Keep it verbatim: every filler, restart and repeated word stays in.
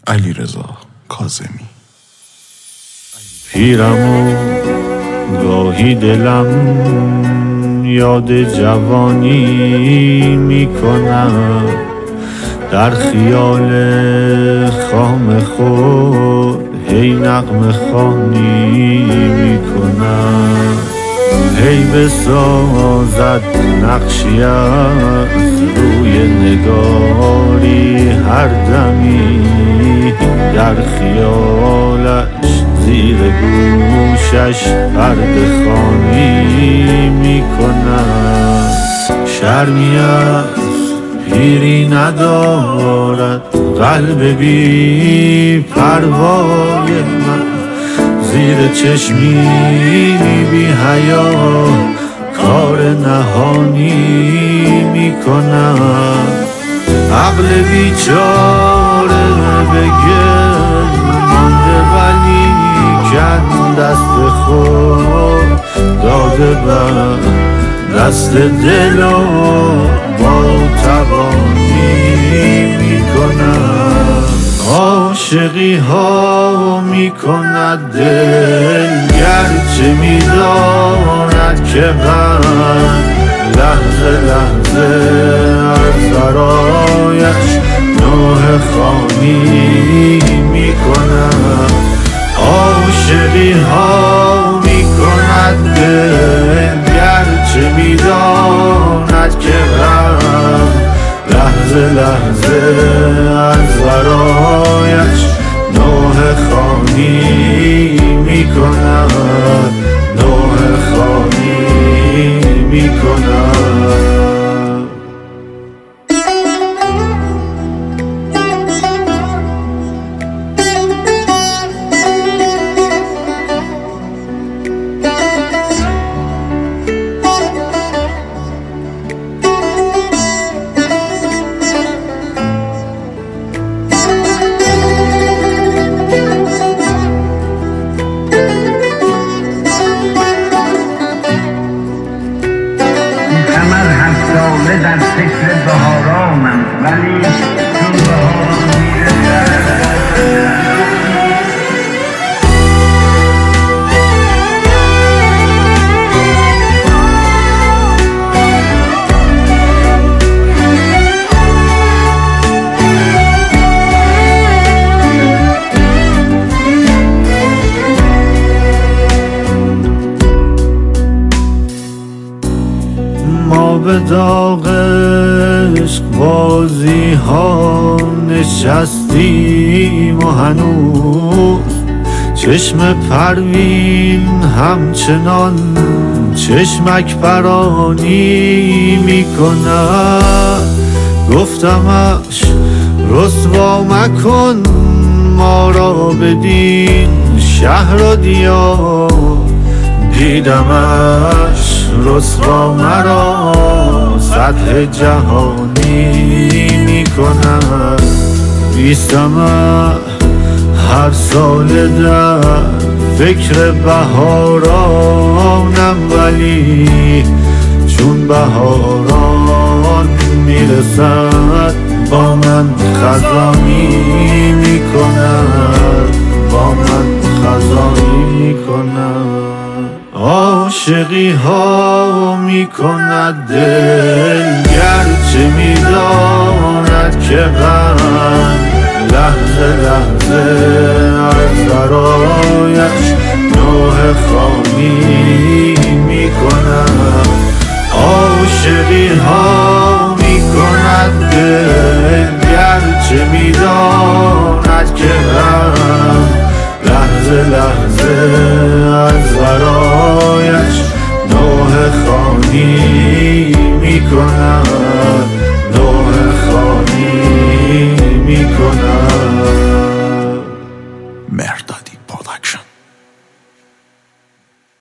علیرضا کاظمی. پیرم و گاهی دلم یاد جوانی میکنم، در خیال خام خود هی نغمه خوانی میکنم، هی بسازد نقشی از روی نگاری هر دمی، در خیالش زیر گوشش پرده خوانی میکنم. شرمی از پیری ندارد قلب بی پروای من، زیر چشمی بی حیا کار نهانی میکنم. عقل بیچاره به گل مانده ولی کن دست خود داده بر دست دل و با توانی میکنم. عاشقی ها میکند دل گرچه میداند که غم لحظه لحظه از برایش نوح خوانی میکنم. عاشقی ها میکند دل گرچه میداند که غم لحظه لحظه از برایش نوح خوانی میکنم، نوح خوانی میکنم. در فکر بهارانم ولی چون بهاران میرسد ما به داغ عشق بازی ها نشستیم و هنوز چشم پروین همچنان چشمک پرانی میکند. گفتمش رسوا مکن ما را بدین شهر و دیار، دیدمش رسوا مرا سطح جهانی میکند. بیستم هر سال در فکر بهارانم ولی چون بهاران میرسد با من خزانی میکند، با من خزانی میکند. عاشقی ها میکند دل گرچه میداند که غم